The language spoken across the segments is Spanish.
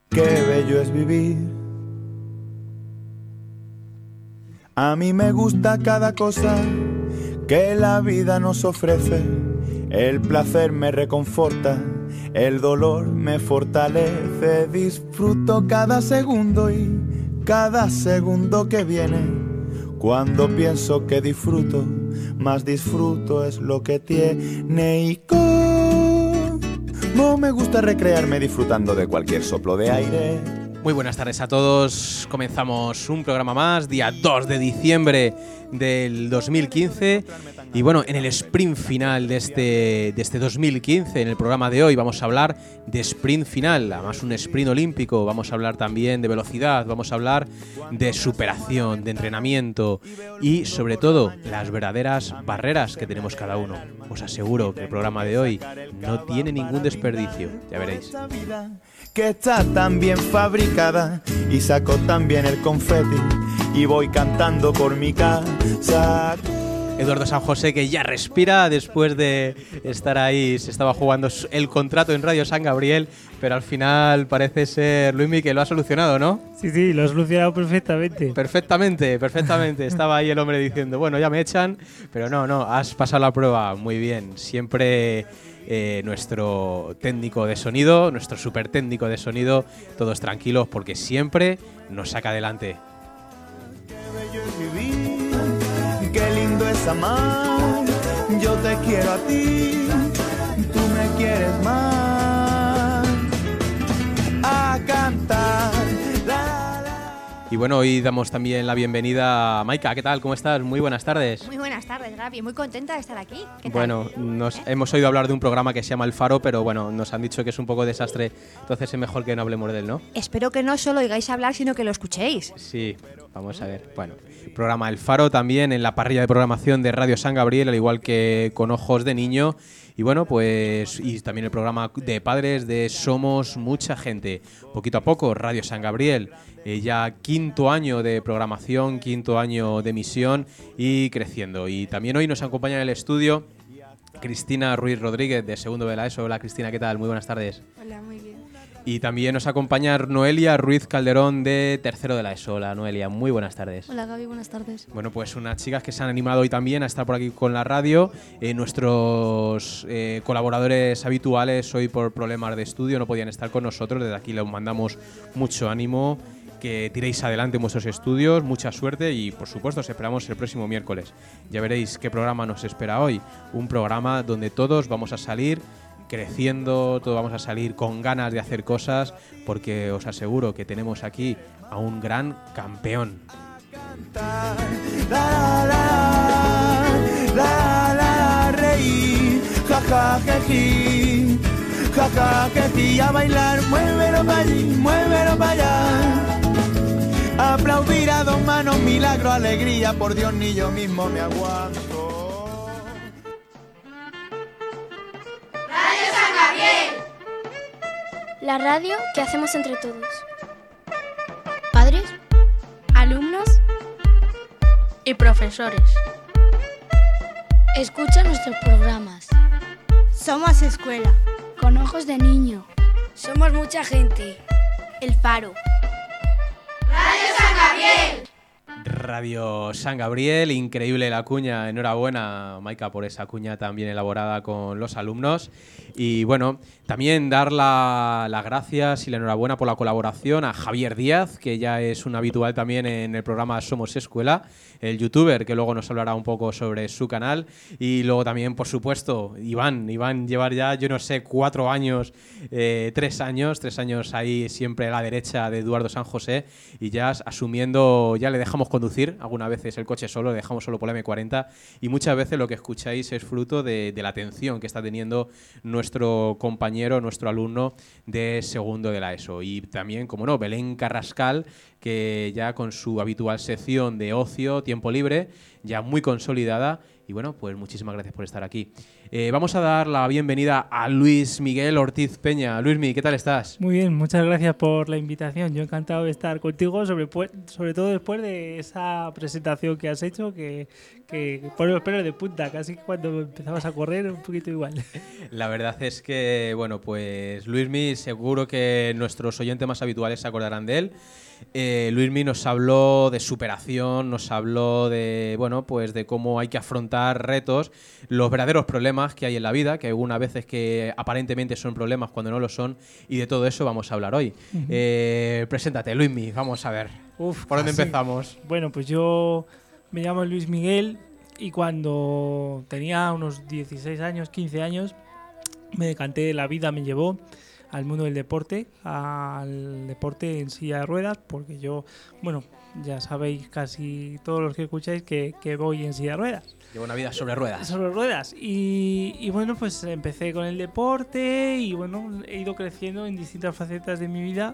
qué bello es vivir. A mí me gusta cada cosa que la vida nos ofrece. El placer me reconforta, el dolor me fortalece. Disfruto cada segundo y cada segundo que viene. Cuando pienso que disfruto, más disfruto es lo que tiene. Y como me gusta recrearme disfrutando de cualquier soplo de aire. Muy buenas tardes a todos. Comenzamos un programa más, día 2 de diciembre del 2015. Y bueno, en el sprint final de este 2015, en el programa de hoy, vamos a hablar de sprint final, además un sprint olímpico. Vamos a hablar también de velocidad, vamos a hablar de superación, de entrenamiento y sobre todo las verdaderas barreras que tenemos cada uno. Os aseguro que el programa de hoy no tiene ningún desperdicio, ya veréis. Que está tan bien fabricada y saco tan bien el confeti y voy cantando por mi casa. Eduardo San José, que ya respira después de estar ahí, se estaba jugando el contrato en Radio San Gabriel, pero al final parece ser Luismi que lo ha solucionado, ¿no? Sí, lo ha solucionado perfectamente. Perfectamente. Estaba ahí el hombre diciendo, bueno, ya me echan, pero no, has pasado la prueba muy bien. Siempre nuestro técnico de sonido, nuestro super técnico de sonido, todos tranquilos porque siempre nos saca adelante. Qué lindo es amar, yo te quiero a ti, tú me quieres más, a cantar. Y bueno, hoy damos también la bienvenida a Maika. ¿Qué tal? ¿Cómo estás? Muy buenas tardes. Muy buenas tardes, Gaby. Muy contenta de estar aquí. ¿Qué tal? Bueno, hemos oído hablar de un programa que se llama El Faro, pero bueno, nos han dicho que es un poco desastre, entonces es mejor que no hablemos de él, ¿no? Espero que no solo oigáis hablar, sino que lo escuchéis. Sí, vamos a ver. Bueno, programa El Faro también en la parrilla de programación de Radio San Gabriel, al igual que Con Ojos de Niño. Y bueno, pues y también el programa de padres de Somos Mucha Gente. Poquito a poco, Radio San Gabriel, ya 5º año de programación, 5º año de emisión y creciendo. Y también hoy nos acompaña en el estudio Cristina Ruiz Rodríguez, de segundo de la ESO. Hola Cristina, ¿qué tal? Muy buenas tardes. Hola, muy bien. Y también nos acompaña Noelia Ruiz Calderón, de tercero de la ESO. Hola Noelia, muy buenas tardes. Hola Gaby, buenas tardes. Bueno, pues unas chicas que se han animado hoy también a estar por aquí con la radio. Nuestros colaboradores habituales hoy por problemas de estudio no podían estar con nosotros. Desde aquí les mandamos mucho ánimo, que tiréis adelante en vuestros estudios, mucha suerte y por supuesto os esperamos el próximo miércoles. Ya veréis qué programa nos espera hoy. Un programa donde todos vamos a salir creciendo, todos vamos a salir con ganas de hacer cosas, porque os aseguro que tenemos aquí a un gran campeón. Reír, jajajejí, jajajejí, a bailar, muévelo para allí, muévelo para allá. Aplaudir a dos manos, milagro, alegría, por Dios ni yo mismo me aguanto. La radio que hacemos entre todos. Padres, alumnos y profesores. Escucha nuestros programas. Somos escuela. Con ojos de niño. Somos mucha gente. El Faro. Radio San Gabriel, increíble la cuña, enhorabuena Maika por esa cuña tan bien elaborada con los alumnos. Y bueno, también dar las gracias y la enhorabuena por la colaboración a Javier Díaz, que ya es un habitual también en el programa Somos Escuela, el youtuber, que luego nos hablará un poco sobre su canal. Y luego también, por supuesto, Iván llevar ya, yo no sé, 4 años, 3 años ahí siempre a la derecha de Eduardo San José, y ya asumiendo, ya le dejamos conducir algunas veces el coche solo, le dejamos solo por la M40, y muchas veces lo que escucháis es fruto de la atención que está teniendo nuestro compañero, nuestro alumno de segundo de la ESO. Y también, como no, Belén Carrascal, que ya con su habitual sección de ocio, tiempo libre, ya muy consolidada, Y bueno, pues muchísimas gracias por estar aquí. Vamos a dar la bienvenida a Luis Miguel Ortiz Peña. Luismi, ¿qué tal estás? Muy bien, muchas gracias por la invitación. Yo encantado de estar contigo, sobre todo después de esa presentación que has hecho, que pone los pelos de punta, casi cuando empezabas a correr, un poquito igual. La verdad es que, bueno, pues Luismi, seguro que nuestros oyentes más habituales se acordarán de él. Luismi nos habló de superación, nos habló de, bueno, pues de cómo hay que afrontar retos, los verdaderos problemas que hay en la vida, que algunas veces que aparentemente son problemas cuando no lo son, y de todo eso vamos a hablar hoy. Preséntate, Luismi, vamos a ver. ¿Por dónde empezamos? Bueno, pues yo me llamo Luis Miguel y cuando tenía unos 16 años, 15 años, me decanté, la vida me llevó al mundo del deporte, al deporte en silla de ruedas, porque yo, bueno, ya sabéis casi todos los que escucháis que voy en silla de ruedas. Llevo una vida sobre ruedas. Sobre ruedas. Y bueno, pues empecé con el deporte y bueno, he ido creciendo en distintas facetas de mi vida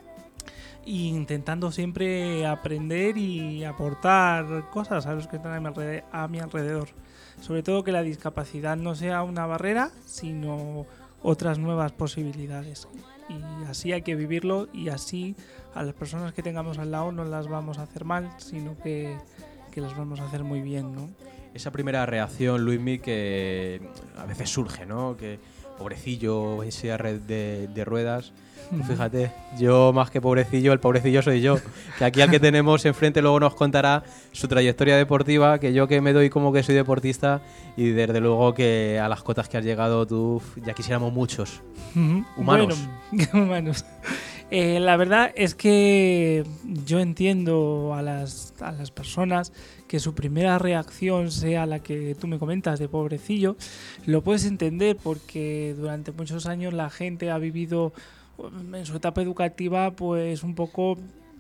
e intentando siempre aprender y aportar cosas a los que están a mi alrededor. Sobre todo que la discapacidad no sea una barrera, sino otras nuevas posibilidades, y así hay que vivirlo, y así a las personas que tengamos al lado no las vamos a hacer mal, sino que las vamos a hacer muy bien, ¿no? Esa primera reacción, Luismi, que a veces surge, ¿no? Que pobrecillo, ese red de ruedas. Pues fíjate, yo más que pobrecillo, el pobrecillo soy yo. Que aquí al que tenemos enfrente luego nos contará su trayectoria deportiva, que yo que me doy como que soy deportista, y desde luego que a las cotas que has llegado tú ya quisiéramos muchos. Humanos. Bueno, humanos. La verdad es que yo entiendo a las personas que su primera reacción sea la que tú me comentas de pobrecillo. Lo puedes entender porque durante muchos años la gente ha vivido en su etapa educativa pues un poco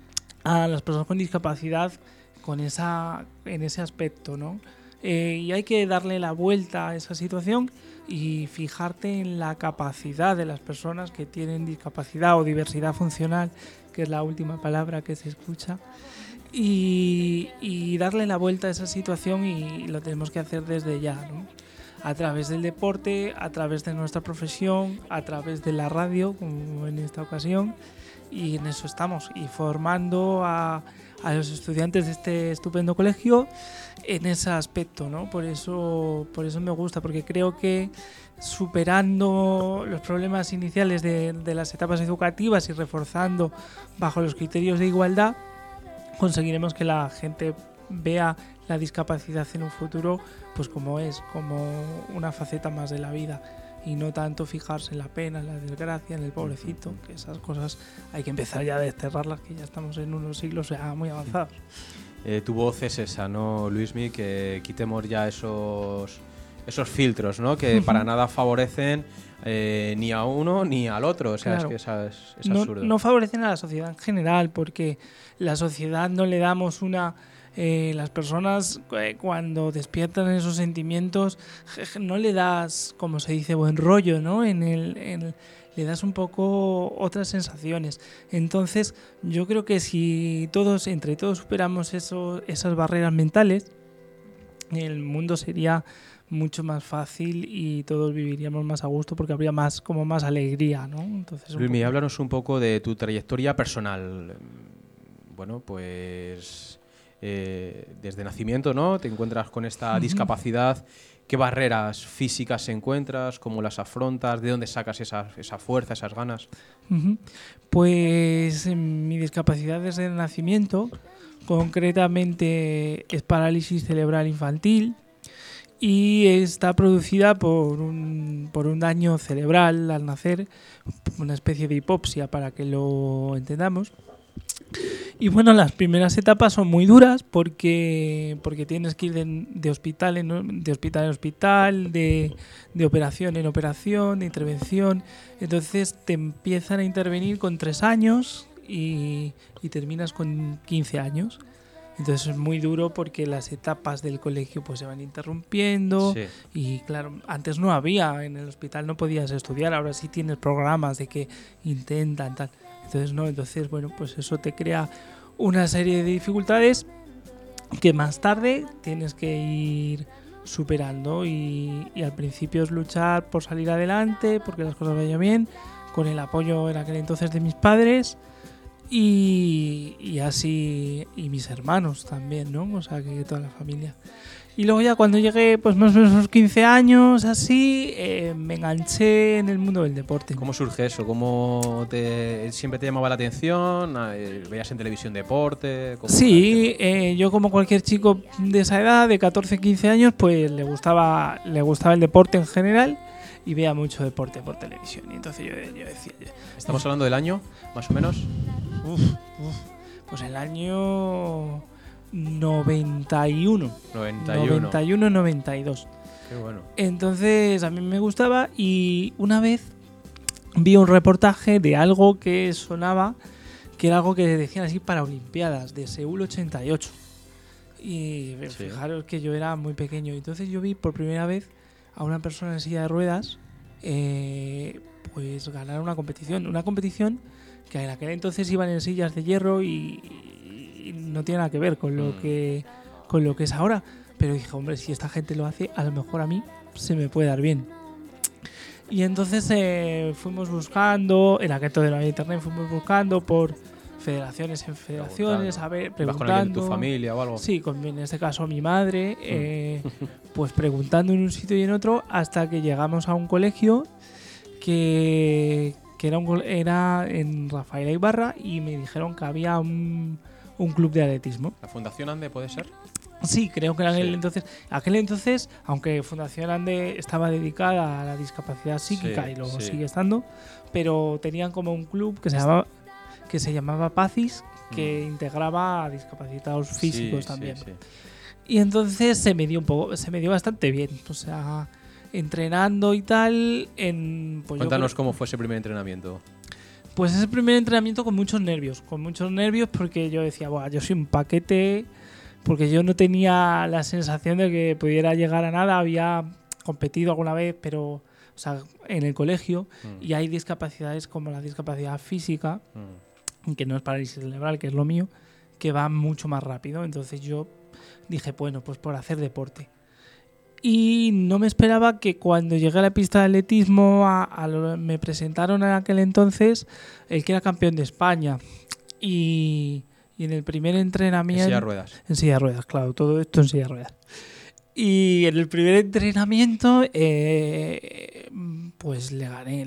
a las personas con discapacidad en ese aspecto, ¿no? Y hay que darle la vuelta a esa situación y fijarte en la capacidad de las personas que tienen discapacidad o diversidad funcional, que es la última palabra que se escucha, y darle la vuelta a esa situación, y lo tenemos que hacer desde ya, ¿no? A través del deporte, a través de nuestra profesión, a través de la radio, como en esta ocasión, y en eso estamos, y formando a los estudiantes de este estupendo colegio en ese aspecto, ¿no? Por eso me gusta, porque creo que superando los problemas iniciales de las etapas educativas y reforzando bajo los criterios de igualdad, conseguiremos que la gente vea la discapacidad en un futuro pues como una faceta más de la vida, y no tanto fijarse en la pena, en la desgracia, en el pobrecito, que esas cosas hay que empezar ya a desterrarlas, que ya estamos en unos siglos ya muy avanzados. Tu voz es esa, ¿no, Luismi? Que quitemos ya esos filtros, ¿no? Que para nada favorecen ni a uno ni al otro. O sea, claro, es que es absurdo. No favorecen a la sociedad en general, porque la sociedad no le damos las personas cuando despiertan esos sentimientos no le das, como se dice, buen rollo, ¿no? Le das un poco otras sensaciones. Entonces yo creo que si entre todos superamos esas barreras mentales, el mundo sería mucho más fácil y todos viviríamos más a gusto, porque habría más alegría, ¿no? Entonces, Luismi, háblanos un poco de tu trayectoria personal. Bueno, pues desde nacimiento, ¿no? Te encuentras con esta discapacidad. ¿Qué barreras físicas encuentras? ¿Cómo las afrontas? ¿De dónde sacas esa fuerza, esas ganas? Pues mi discapacidad desde el nacimiento, concretamente es parálisis cerebral infantil, y está producida por un daño cerebral al nacer, una especie de hipopsia, para que lo entendamos. Y bueno, las primeras etapas son muy duras porque tienes que ir de hospital en hospital, de operación en operación, de intervención. Entonces te empiezan a intervenir con 3 años y terminas con 15 años. Entonces es muy duro porque las etapas del colegio pues se van interrumpiendo. Sí. Y claro, antes no había, en el hospital no podías estudiar, ahora sí tienes programas de que intentan tal. Entonces bueno, pues eso te crea una serie de dificultades que más tarde tienes que ir superando y al principio es luchar por salir adelante, porque las cosas vayan bien, con el apoyo en aquel entonces de mis padres y así, y mis hermanos también, ¿no? O sea, que toda la familia. Y luego ya cuando llegué, pues más o menos a los 15 años, así, me enganché en el mundo del deporte. ¿Cómo surge eso? ¿Cómo siempre te llamaba la atención? ¿Veías en televisión deporte? Sí, yo como cualquier chico de esa edad, de 14, 15 años, pues le gustaba el deporte en general y veía mucho deporte por televisión. Y entonces yo decía... ¿Estamos hablando del año, más o menos? Pues el año 91. 92. Qué bueno. Entonces a mí me gustaba y una vez vi un reportaje de algo que sonaba, que era algo que decían así para Olimpiadas, de Seúl 88. Y fijaros que yo era muy pequeño. Entonces yo vi por primera vez a una persona en silla de ruedas pues ganar una competición. Una competición que en aquel entonces iban en sillas de hierro y no tiene nada que ver con lo que es ahora. Pero dije, hombre, si esta gente lo hace, a lo mejor a mí se me puede dar bien. Y entonces fuimos buscando, en aquel entonces no había internet, fuimos buscando por federaciones en federaciones, a ver, preguntando. ¿Ibas con alguien de tu familia o algo? Sí, en este caso mi madre, pues preguntando en un sitio y en otro, hasta que llegamos a un colegio que era en Rafaela Ibarra y me dijeron que había un club de atletismo. ¿La Fundación Ande puede ser? Sí, creo que era aquel entonces, aunque Fundación Ande estaba dedicada a la discapacidad psíquica y luego sigue estando, pero tenían como un club que se llamaba PACIS, que integraba a discapacitados físicos también. Sí. Y entonces se me dio bastante bien, o sea, entrenando y tal. Cuéntanos cómo fue ese primer entrenamiento. Pues ese primer entrenamiento con muchos nervios porque yo decía, bueno, yo soy un paquete, porque yo no tenía la sensación de que pudiera llegar a nada. Había competido alguna vez, pero, o sea, en el colegio, y hay discapacidades como la discapacidad física, que no es parálisis cerebral, que es lo mío, que va mucho más rápido. Entonces yo dije, bueno, pues por hacer deporte. Y no me esperaba que cuando llegué a la pista de atletismo me presentaron en aquel entonces el que era campeón de España. Y en el primer entrenamiento... En silla de ruedas. En silla de ruedas, claro, todo esto en silla de ruedas. Y en el primer entrenamiento pues le gané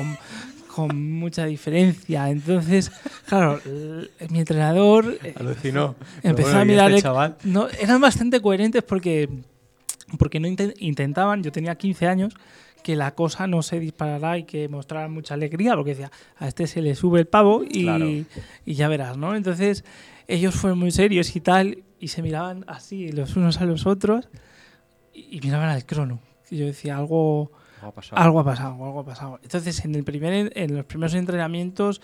con mucha diferencia. Entonces, claro, mi entrenador alucinó. Empezó a mirar chaval. No, eran bastante coherentes porque no intentaban, yo tenía 15 años, que la cosa no se disparara y que mostraran mucha alegría, porque decía, a este se le sube el pavo y ya verás, ¿no? Entonces ellos fueron muy serios y tal, y se miraban así los unos a los otros y miraban al crono. Y yo decía, algo ha pasado. Entonces en los primeros entrenamientos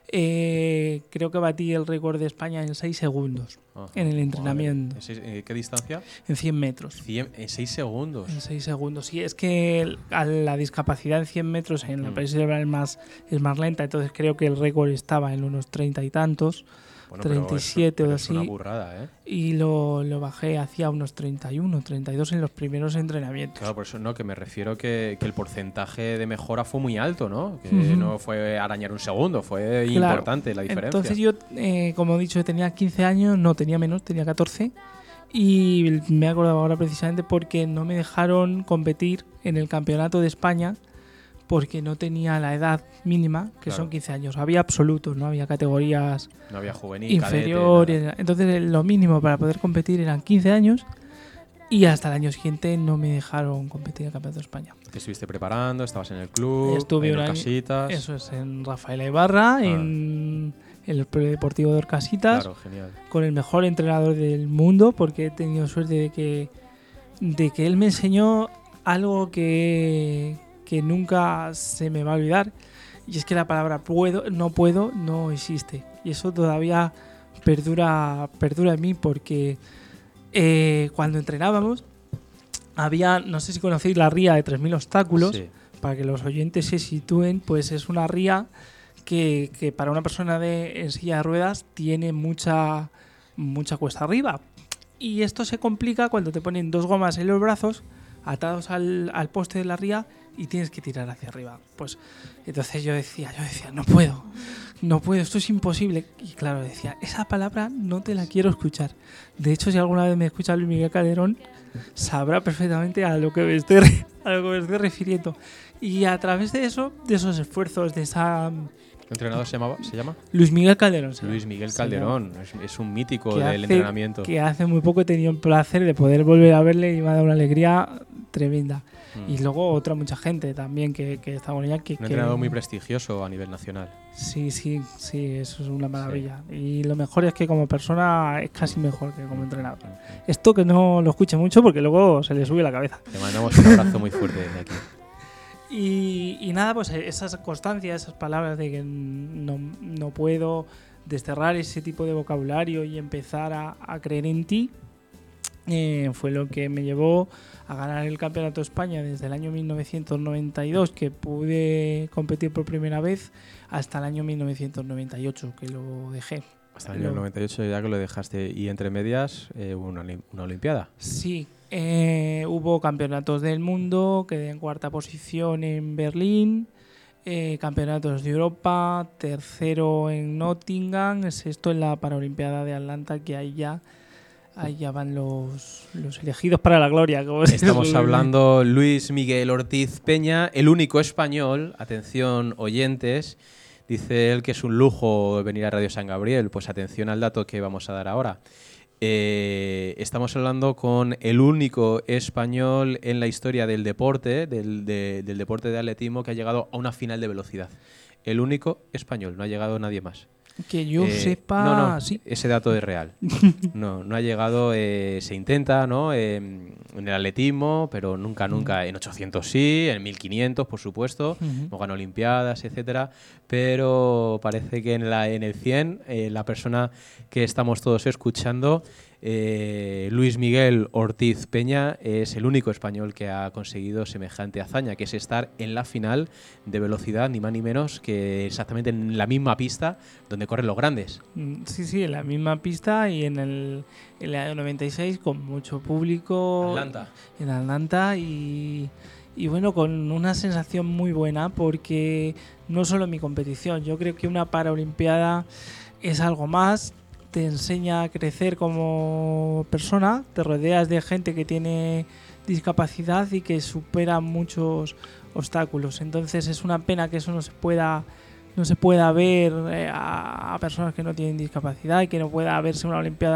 creo que batí el récord de España en 6 segundos. Ajá, en el entrenamiento. ¿En qué distancia? En 100 metros. ¿En 6 segundos? En 6 segundos, sí. Es que la discapacidad en 100 metros en la parálisis cerebral es más lenta, entonces creo que el récord estaba en unos 30 y tantos. Bueno, 37 o así. Es una burrada, ¿eh? Y lo bajé hacia unos 31, 32 en los primeros entrenamientos. Claro, por eso no, que me refiero que el porcentaje de mejora fue muy alto, ¿no? Que no fue arañar un segundo, fue importante la diferencia. Entonces yo, como he dicho, tenía 15 años, no, tenía menos, tenía 14. Y me he acordado ahora precisamente porque no me dejaron competir en el Campeonato de España porque no tenía la edad mínima, que son 15 años. Había absolutos, no había categorías, no había juvenil, inferiores. Cadete, entonces lo mínimo para poder competir eran 15 años y hasta el año siguiente no me dejaron competir en el Campeonato de España. ¿Te estuviste preparando? ¿Estabas en el club? Estuve en Orcasitas. Eso es, en Rafaela Ibarra, en el Polideportivo de Orcasitas. Claro, genial. Con el mejor entrenador del mundo, porque he tenido suerte de que él me enseñó algo que nunca se me va a olvidar, y es que la palabra puedo no existe, y eso todavía perdura en mí, porque cuando entrenábamos había, no sé si conocéis la ría de 3000 obstáculos, para que los oyentes se sitúen, pues es una ría que para una persona en silla de ruedas tiene mucha cuesta arriba. Y esto se complica cuando te ponen 2 gomas en los brazos atados al poste de la ría y tienes que tirar hacia arriba. Pues entonces yo decía, no puedo, esto es imposible. Y claro, decía, esa palabra no te la quiero escuchar. De hecho, si alguna vez me escucha Luis Miguel Calderón, sabrá perfectamente a lo que me estoy refiriendo. Y a través de eso, de esos esfuerzos, de esa... ¿El entrenador se llama? Luis Miguel Calderón. Luis Miguel Calderón, es un mítico del entrenamiento. Que hace muy poco he tenido el placer de poder volver a verle y me ha dado una alegría tremenda. Y luego otra mucha gente también que está con ella. Un entrenador muy prestigioso a nivel nacional. Sí, eso es una maravilla. Sí. Y lo mejor es que como persona es casi mejor que como entrenador. Esto que no lo escuche mucho porque luego se le sube la cabeza. Te mandamos un abrazo muy fuerte desde aquí. Y nada, pues esa constancia, esas palabras de que no puedo, desterrar ese tipo de vocabulario y empezar a creer en ti, fue lo que me llevó a ganar el Campeonato de España desde el año 1992, que pude competir por primera vez, hasta el año 1998, que lo dejé. Hasta el año 98 ya que lo dejaste. ¿Y entre medias una Olimpiada? Sí. Hubo campeonatos del mundo, quedé en 4ª posición en Berlín, campeonatos de Europa, 3º en Nottingham, 6º en la Paralimpiada de Atlanta, que ahí ya van los elegidos para la gloria. Como estamos hablando Luis Miguel Ortiz Peña, el único español, atención oyentes, dice él que es un lujo venir a Radio San Gabriel. Pues atención al dato que vamos a dar ahora. Estamos hablando con el único español en la historia del deporte, del deporte de atletismo, que ha llegado a una final de velocidad. El único español, no ha llegado nadie más. Que yo sepa... No, sí. Ese dato es real. No ha llegado, se intenta, ¿no? En el atletismo, pero nunca. En 800 sí, en 1500, por supuesto. Hemos ganado olimpiadas, etcétera. Pero parece que en el 100, la persona que estamos todos escuchando, Luis Miguel Ortiz Peña, es el único español que ha conseguido semejante hazaña, que es estar en la final de velocidad, ni más ni menos que exactamente en la misma pista donde corren los grandes. Sí, en la misma pista y en el año 96 con mucho público. En Atlanta y bueno, con una sensación muy buena, porque no solo mi competición, yo creo que una Paralimpiada es algo más. Te enseña a crecer como persona, te rodeas de gente que tiene discapacidad y que supera muchos obstáculos. Entonces es una pena que eso no se pueda ver a personas que no tienen discapacidad, y que no pueda verse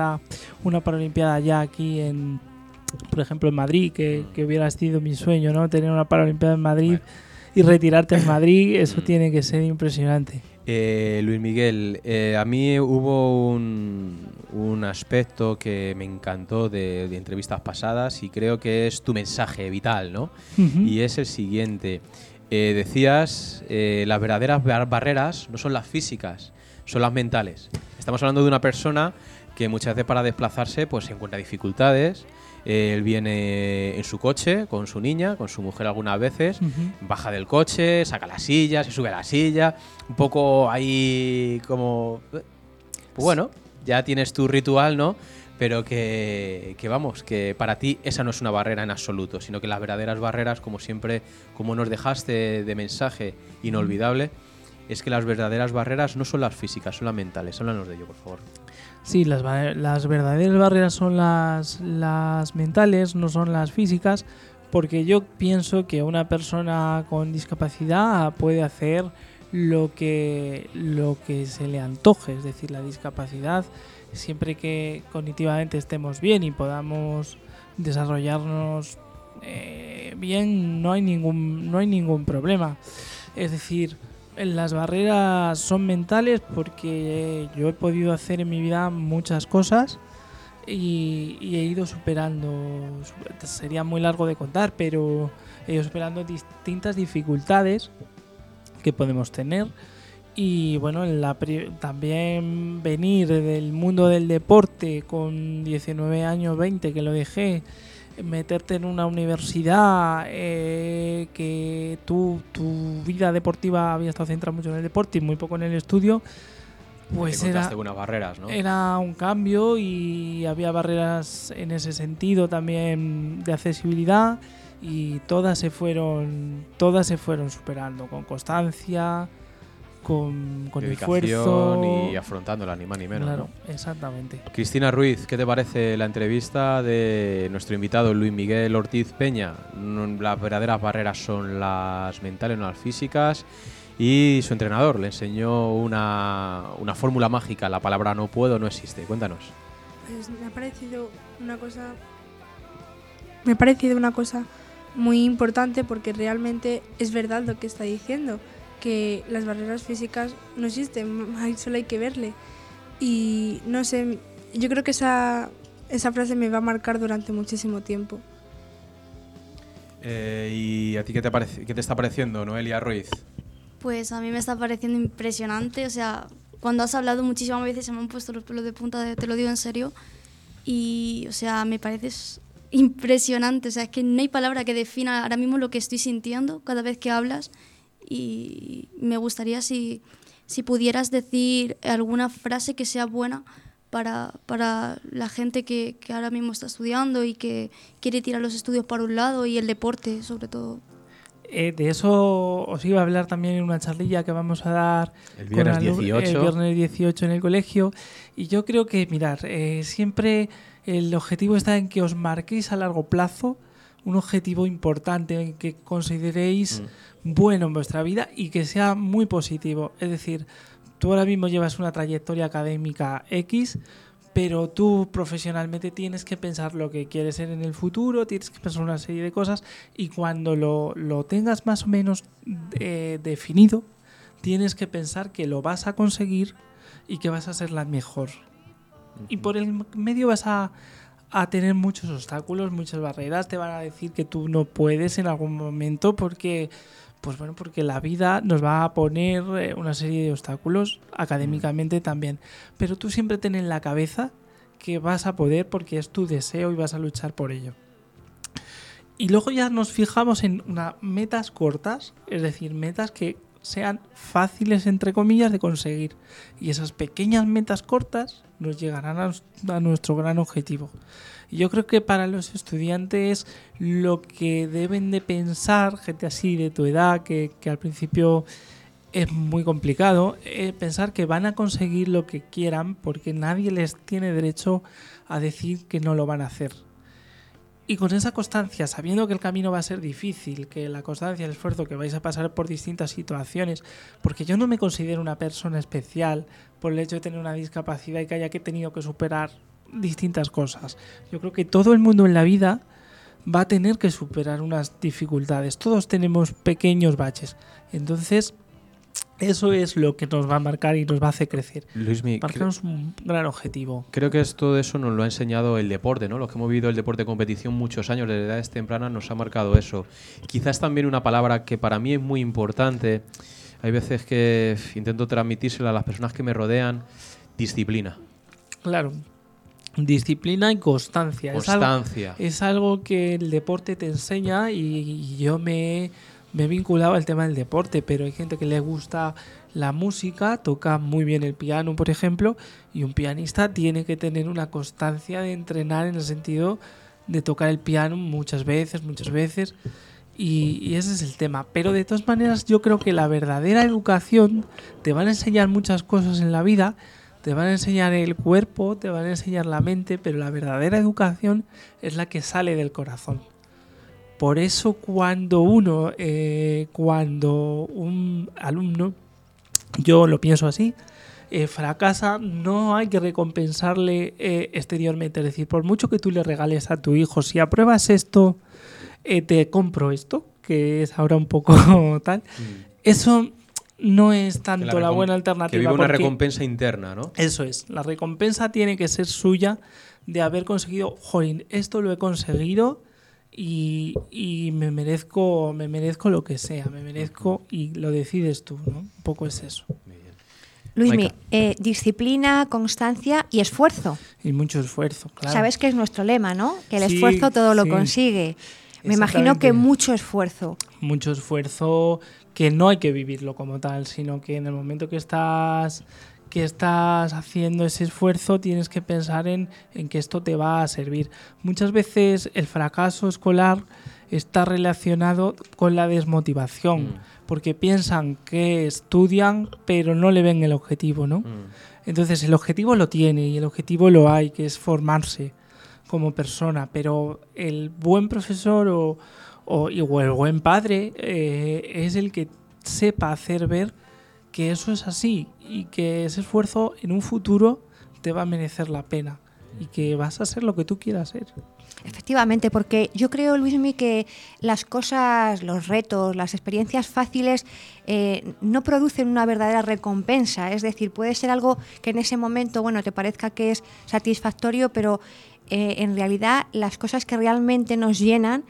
una Paralimpiada ya aquí por ejemplo en Madrid, que hubiera sido mi sueño, ¿no? Tener una Paralimpiada en Madrid y retirarte en Madrid, eso tiene que ser impresionante. Luis Miguel, a mí hubo un aspecto que me encantó de entrevistas pasadas, y creo que es tu mensaje vital, ¿no? Y es el siguiente. Decías, las verdaderas barreras no son las físicas, son las mentales. Estamos hablando de una persona que muchas veces para desplazarse pues encuentra dificultades. Él viene en su coche con su niña, con su mujer algunas veces, baja del coche, saca la silla, se sube a la silla, un poco ahí como... Pues bueno, ya tienes tu ritual, ¿no? Pero que vamos, que para ti esa no es una barrera en absoluto, sino que las verdaderas barreras, como siempre, como nos dejaste de mensaje inolvidable, es que las verdaderas barreras no son las físicas, son las mentales. Háblanos de ello, por favor. Sí, las verdaderas barreras son las mentales, no son las físicas, porque yo pienso que una persona con discapacidad puede hacer lo que se le antoje. Es decir, la discapacidad, siempre que cognitivamente estemos bien y podamos desarrollarnos bien, no hay ningún problema. Es decir, las barreras son mentales porque yo he podido hacer en mi vida muchas cosas y he ido superando. Sería muy largo de contar, pero he ido superando distintas dificultades que podemos tener. Y bueno, también venir del mundo del deporte con 19 años, 20, que lo dejé, meterte en una universidad que tu vida deportiva había estado centrada mucho en el deporte y muy poco en el estudio, Pues encontraste algunas barreras, ¿no? era un cambio y había barreras en ese sentido también de accesibilidad y todas se fueron superando con constancia, con dedicación esfuerzo y afrontándola, ni más ni menos. Claro, ¿no? exactamente. Cristina Ruiz, ¿qué te parece la entrevista de nuestro invitado Luis Miguel Ortiz Peña? Las verdaderas barreras son las mentales, no las físicas. Y su entrenador le enseñó una fórmula mágica. La palabra no puedo no existe. Cuéntanos. Pues me ha parecido una cosa muy importante porque realmente es verdad lo que está diciendo, que las barreras físicas no existen, solo hay que verle. Y no sé, yo creo que esa frase me va a marcar durante muchísimo tiempo. ¿Y a ti qué te está pareciendo, Noelia Ruiz? Pues a mí me está pareciendo impresionante, o sea, cuando has hablado muchísimas veces se me han puesto los pelos de punta, te lo digo en serio, y o sea, me pareces impresionante, o sea, es que no hay palabra que defina ahora mismo lo que estoy sintiendo cada vez que hablas, y me gustaría si pudieras decir alguna frase que sea buena para la gente que ahora mismo está estudiando y que quiere tirar los estudios para un lado y el deporte sobre todo. De eso os iba a hablar también en una charlilla que vamos a dar el viernes 18 en el colegio. Y yo creo que, mirad, siempre el objetivo está en que os marquéis a largo plazo un objetivo importante, en que consideréis bueno en vuestra vida y que sea muy positivo. Es decir, tú ahora mismo llevas una trayectoria académica X, pero tú profesionalmente tienes que pensar lo que quieres ser en el futuro, tienes que pensar una serie de cosas y cuando lo tengas más o menos definido, tienes que pensar que lo vas a conseguir y que vas a ser la mejor. Y por el medio vas a tener muchos obstáculos, muchas barreras, te van a decir que tú no puedes en algún momento porque la vida nos va a poner una serie de obstáculos, académicamente también. Pero tú siempre ten en la cabeza que vas a poder porque es tu deseo y vas a luchar por ello. Y luego ya nos fijamos en metas cortas, es decir, metas que sean fáciles, entre comillas, de conseguir. Y esas pequeñas metas cortas nos llegarán a nuestro gran objetivo. Y yo creo que para los estudiantes lo que deben de pensar, gente así de tu edad, que al principio es muy complicado, pensar que van a conseguir lo que quieran porque nadie les tiene derecho a decir que no lo van a hacer. Y con esa constancia, sabiendo que el camino va a ser difícil, que la constancia, el esfuerzo, que vais a pasar por distintas situaciones, porque yo no me considero una persona especial por el hecho de tener una discapacidad y que haya tenido que superar distintas cosas. Yo creo que todo el mundo en la vida va a tener que superar unas dificultades. Todos tenemos pequeños baches. Entonces, eso es lo que nos va a marcar y nos va a hacer crecer. Luismi, marcarnos un gran objetivo. Creo que todo eso nos lo ha enseñado el deporte, ¿no? Los que hemos vivido el deporte de competición muchos años, desde edades tempranas, nos ha marcado eso. Quizás también una palabra que para mí es muy importante, hay veces que intento transmitírsela a las personas que me rodean, disciplina. Claro. Disciplina y constancia. Es algo que el deporte te enseña y yo me he vinculado al tema del deporte, pero hay gente que le gusta la música, toca muy bien el piano, por ejemplo, y un pianista tiene que tener una constancia de entrenar en el sentido de tocar el piano muchas veces, y ese es el tema. Pero de todas maneras yo creo que la verdadera educación te van a enseñar muchas cosas en la vida, te van a enseñar el cuerpo, te van a enseñar la mente, pero la verdadera educación es la que sale del corazón. Por eso cuando un alumno, yo lo pienso así, fracasa, no hay que recompensarle exteriormente. Es decir, por mucho que tú le regales a tu hijo, si apruebas esto, te compro esto, que es ahora un poco tal. Eso no es tanto la buena alternativa. Que vive una recompensa interna, ¿no? Eso es. La recompensa tiene que ser suya de haber conseguido, jolín, esto lo he conseguido y me merezco lo que sea, me merezco y lo decides tú, ¿no? Un poco es eso. Luismi, disciplina, constancia y esfuerzo. Y mucho esfuerzo, claro. Sabes que es nuestro lema, ¿no? Que el esfuerzo todo lo consigue. Me imagino que mucho esfuerzo. Mucho esfuerzo que no hay que vivirlo como tal, sino que en el momento que estás que estás haciendo ese esfuerzo, tienes que pensar en que esto te va a servir. Muchas veces el fracaso escolar está relacionado con la desmotivación, porque piensan que estudian pero no le ven el objetivo, ¿no? Entonces el objetivo lo tiene y el objetivo lo hay, que es formarse como persona, pero el buen profesor o el buen padre es el que sepa hacer ver que eso es así y que ese esfuerzo en un futuro te va a merecer la pena y que vas a ser lo que tú quieras ser. Efectivamente, porque yo creo, Luismi, que las cosas, los retos, las experiencias fáciles no producen una verdadera recompensa. Es decir, puede ser algo que en ese momento, bueno, te parezca que es satisfactorio, pero en realidad las cosas que realmente nos llenan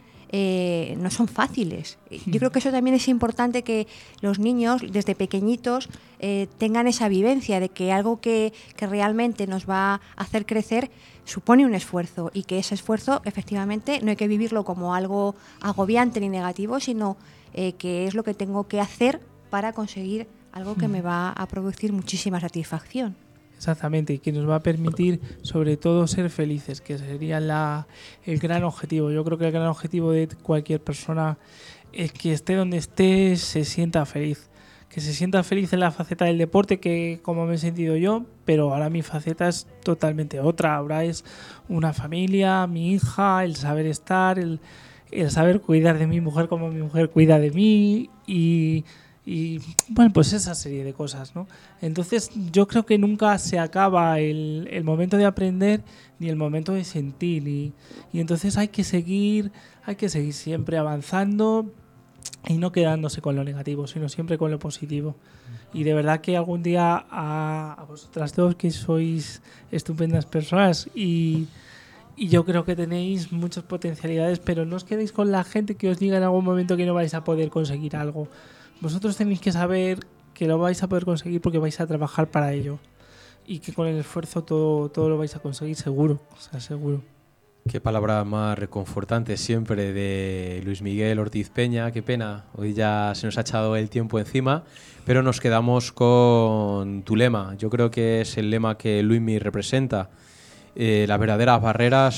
no son fáciles. Yo creo que eso también es importante, que los niños desde pequeñitos tengan esa vivencia de que algo que realmente nos va a hacer crecer supone un esfuerzo, y que ese esfuerzo efectivamente no hay que vivirlo como algo agobiante ni negativo, sino que es lo que tengo que hacer para conseguir algo que me va a producir muchísima satisfacción. Exactamente, y que nos va a permitir sobre todo ser felices, que sería el gran objetivo. Yo creo que el gran objetivo de cualquier persona es que esté donde esté, se sienta feliz. Que se sienta feliz en la faceta del deporte, que como me he sentido yo, pero ahora mi faceta es totalmente otra. Ahora es una familia, mi hija, el saber estar, el saber cuidar de mi mujer como mi mujer cuida de mí y bueno, pues esa serie de cosas, ¿no? Entonces yo creo que nunca se acaba el momento de aprender ni el momento de sentir, y entonces hay que seguir siempre avanzando y no quedándose con lo negativo, sino siempre con lo positivo. Y de verdad que algún día a vosotras dos, que sois estupendas personas, y yo creo que tenéis muchas potencialidades, pero no os quedéis con la gente que os diga en algún momento que no vais a poder conseguir algo. Vosotros tenéis que saber que lo vais a poder conseguir porque vais a trabajar para ello, y que con el esfuerzo todo lo vais a conseguir seguro, o sea, seguro. Qué palabra más reconfortante siempre de Luis Miguel Ortiz Peña. Qué pena, hoy ya se nos ha echado el tiempo encima, pero nos quedamos con tu lema. Yo creo que es el lema que Luismi representa. Las verdaderas barreras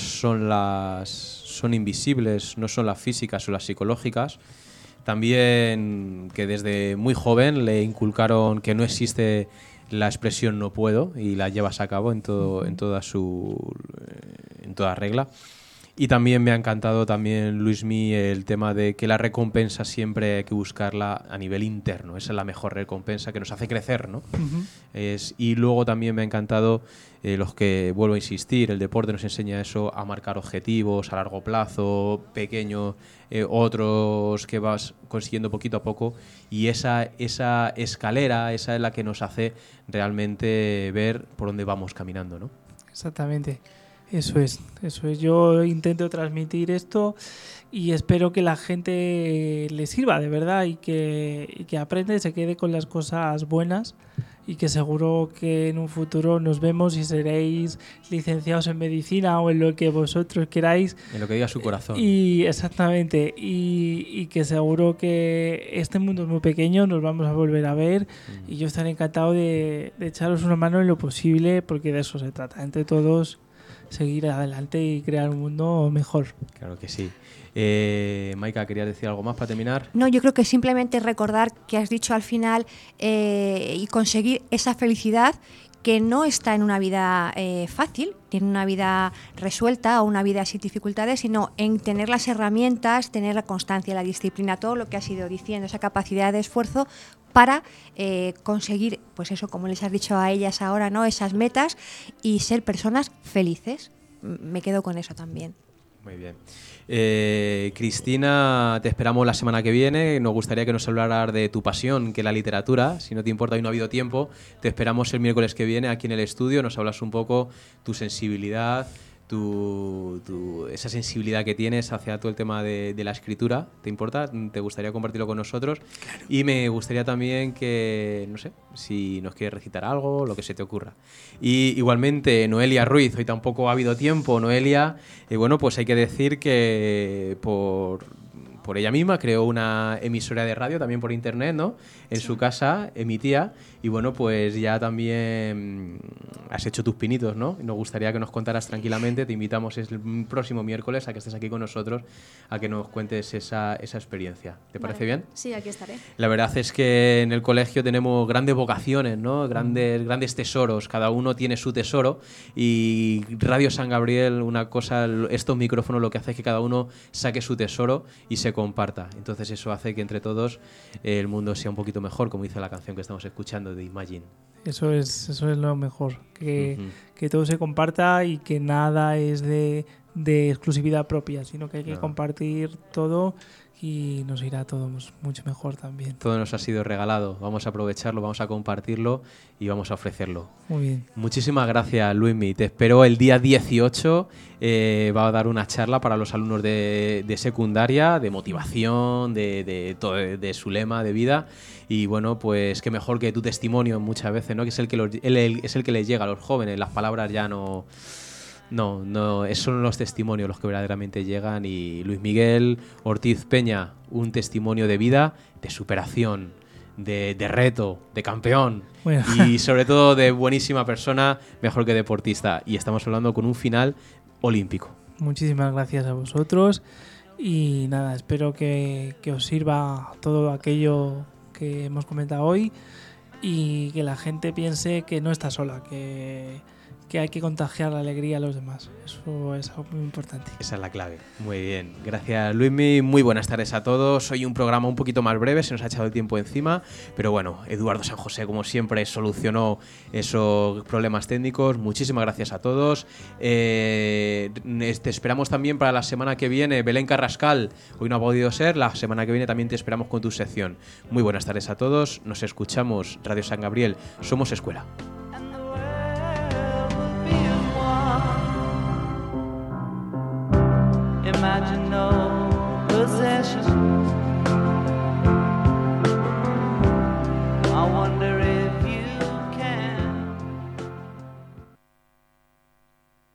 son invisibles, no son las físicas o las psicológicas. También que desde muy joven le inculcaron que no existe la expresión no puedo, y la llevas a cabo en toda regla. Y también me ha encantado también, Luismi, el tema de que la recompensa siempre hay que buscarla a nivel interno. Esa es la mejor recompensa que nos hace crecer, ¿no? Y luego también me ha encantado los que, vuelvo a insistir, el deporte nos enseña eso, a marcar objetivos a largo plazo, pequeños, otros que vas consiguiendo poquito a poco, y esa escalera, esa es la que nos hace realmente ver por dónde vamos caminando, ¿no? Exactamente. Eso es. Yo intento transmitir esto y espero que la gente le sirva de verdad, y que aprenda y se quede con las cosas buenas, y que seguro que en un futuro nos vemos y seréis licenciados en medicina o en lo que vosotros queráis. En lo que diga su corazón. Y exactamente. Y que seguro que este mundo es muy pequeño, nos vamos a volver a ver, y yo estaré encantado de echaros una mano en lo posible, porque de eso se trata. Entre todos seguir adelante y crear un mundo mejor. Claro que sí. Maika, ¿querías decir algo más para terminar? No, yo creo que simplemente recordar que has dicho al final, y conseguir esa felicidad que no está en una vida fácil, ni en una vida resuelta o una vida sin dificultades, sino en tener las herramientas, tener la constancia, la disciplina, todo lo que has ido diciendo, esa capacidad de esfuerzo para conseguir, pues eso, como les has dicho a ellas ahora, ¿no?, esas metas, y ser personas felices. Me quedo con eso también. Muy bien. Cristina, te esperamos la semana que viene. Nos gustaría que nos hablaras de tu pasión, que es la literatura. Si no te importa, hoy no ha habido tiempo. Te esperamos el miércoles que viene aquí en el estudio. Nos hablas un poco tu sensibilidad, esa sensibilidad que tienes hacia todo el tema de la escritura. ¿Te importa? ¿Te gustaría compartirlo con nosotros? Claro. Y me gustaría también que, no sé, si nos quieres recitar algo, lo que se te ocurra. Y igualmente, Noelia Ruiz, hoy tampoco ha habido tiempo. Noelia, bueno, pues hay que decir que por por ella misma, creó una emisora de radio también por internet, ¿no? En su casa emitía y bueno, pues ya también has hecho tus pinitos, ¿no? Y nos gustaría que nos contaras tranquilamente, te invitamos el próximo miércoles a que estés aquí con nosotros, a que nos cuentes esa experiencia. ¿Te parece bien? Sí, aquí estaré. La verdad es que en el colegio tenemos grandes vocaciones, ¿no? Grandes tesoros, cada uno tiene su tesoro y Radio San Gabriel, una cosa, estos micrófonos lo que hace es que cada uno saque su tesoro y se comparta. Entonces eso hace que entre todos el mundo sea un poquito mejor, como dice la canción que estamos escuchando de Imagine. Eso es lo mejor, que todo se comparta y que nada es de exclusividad propia, sino que hay que compartir todo y nos irá todo mucho mejor también. Todo nos ha sido regalado, vamos a aprovecharlo, vamos a compartirlo y vamos a ofrecerlo. Muy bien. Muchísimas gracias, Luismi. Te espero el día 18, va a dar una charla para los alumnos de secundaria, de motivación, de su lema de vida. Y bueno, pues qué mejor que tu testimonio muchas veces, ¿no? Que es el que les llega a los jóvenes, las palabras ya no, son los testimonios los que verdaderamente llegan. Y Luis Miguel Ortiz Peña, un testimonio de vida, de superación, de reto, de campeón, bueno, y sobre todo de buenísima persona, mejor que deportista. Y estamos hablando con un final olímpico. Muchísimas gracias a vosotros y nada, espero que os sirva todo aquello que hemos comentado hoy y que la gente piense que no está sola, que hay que contagiar la alegría a los demás. Eso es algo muy importante. Esa es la clave. Muy bien. Gracias, Luismi. Muy buenas tardes a todos. Hoy un programa un poquito más breve, se nos ha echado el tiempo encima, pero bueno, Eduardo San José, como siempre, solucionó esos problemas técnicos. Muchísimas gracias a todos. Te esperamos también para la semana que viene. Belén Carrascal, hoy no ha podido ser, la semana que viene también te esperamos con tu sección. Muy buenas tardes a todos. Nos escuchamos. Radio San Gabriel. Somos escuela. Imagine no possession.